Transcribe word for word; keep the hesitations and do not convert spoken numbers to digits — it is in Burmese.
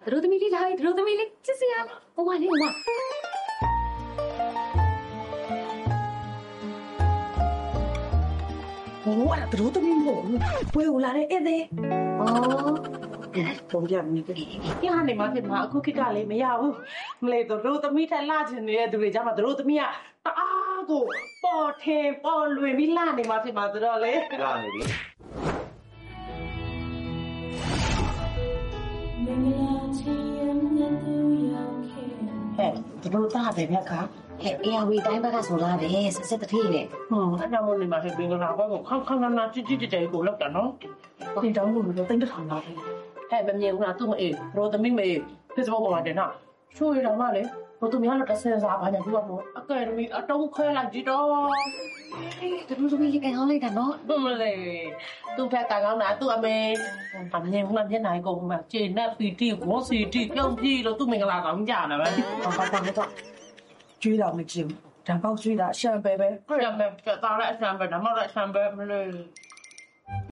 တို့သမီးလေးလာပြီတို့သမီးလေးချစ်စရာဟိုမလေးဟိုမโอ้အဲ့ဒါတို့သမီးမဟုတ်ဘူးပွဲကိုလာတဲ့ဧည့်သည်ဩပုံပြမင်းကြီးပြနေမှာဖြစ်မှာအခုခေတ်ကလည်းမရဘူးမလေးတို့သမီးထက်လှချင်နေတဲ့သူတွေကြမှာတို့သမီးကတအားကိုပေါ်ထင်ပေါ်လွင်ပြီးလှနေမှာဖြစ်မှာဆိုတော့လေလှနေပြီမင်္ဂလာချီရမြတ်သူရောက်ခဲ့ဟဲ့တို့သားပဲမြတ်ခါဟဲ့အေယာဝီတိုင်းဘက်ကဆိုလာပဲစစ်စစ်တတိနဲ့ဟွန်းအဲ့ကြောင့်မို့နေမှာဟဲ့ဘင်္ဂလာဘက်ကိုခေါင်းခေါင်းနာနာကြည့်ကြည့်ကြဲကိုလောက်တာနော်ဒီတောင်းလို့လို့တိတ်တထောင်လာတယ်ဟဲ့မမြင်ဘူးလားသူ့မအေးတို့သမီးမအေး Facebook ပေါ်မှာတင်တာချိုးရတော့မှလေတို့သမီးကတော့တစ်ဆယ်စားဘာညာပြောမို့အကယ်ဒမီအတုံးခွဲလိုက်ကြည့်တော့တို့သမီးလေးကန်ဟောင်းလိုက်တာနော်ဘုမလေးသူ့ထက်ကန်ကောင်းတာသူ့အမေအမြင်ဘူးလားမျက်နှာကိုမှကျေနပ်ပီတိဝစီတိပြုံးကြည့်လို့သူ့မင်္ဂလာကောင်းကြတယ်ပဲဟုတ်ပါပါတော့ကျွေးတော့မကြည့်ဘူးဓာတ်ပေါက်ကျွေးတာရှမ်ပဲပဲရှမ်ပဲပြတာလည်းအရှမ်ပဲဓာတ်မောက်လည်းအရှမ်ပဲမလို့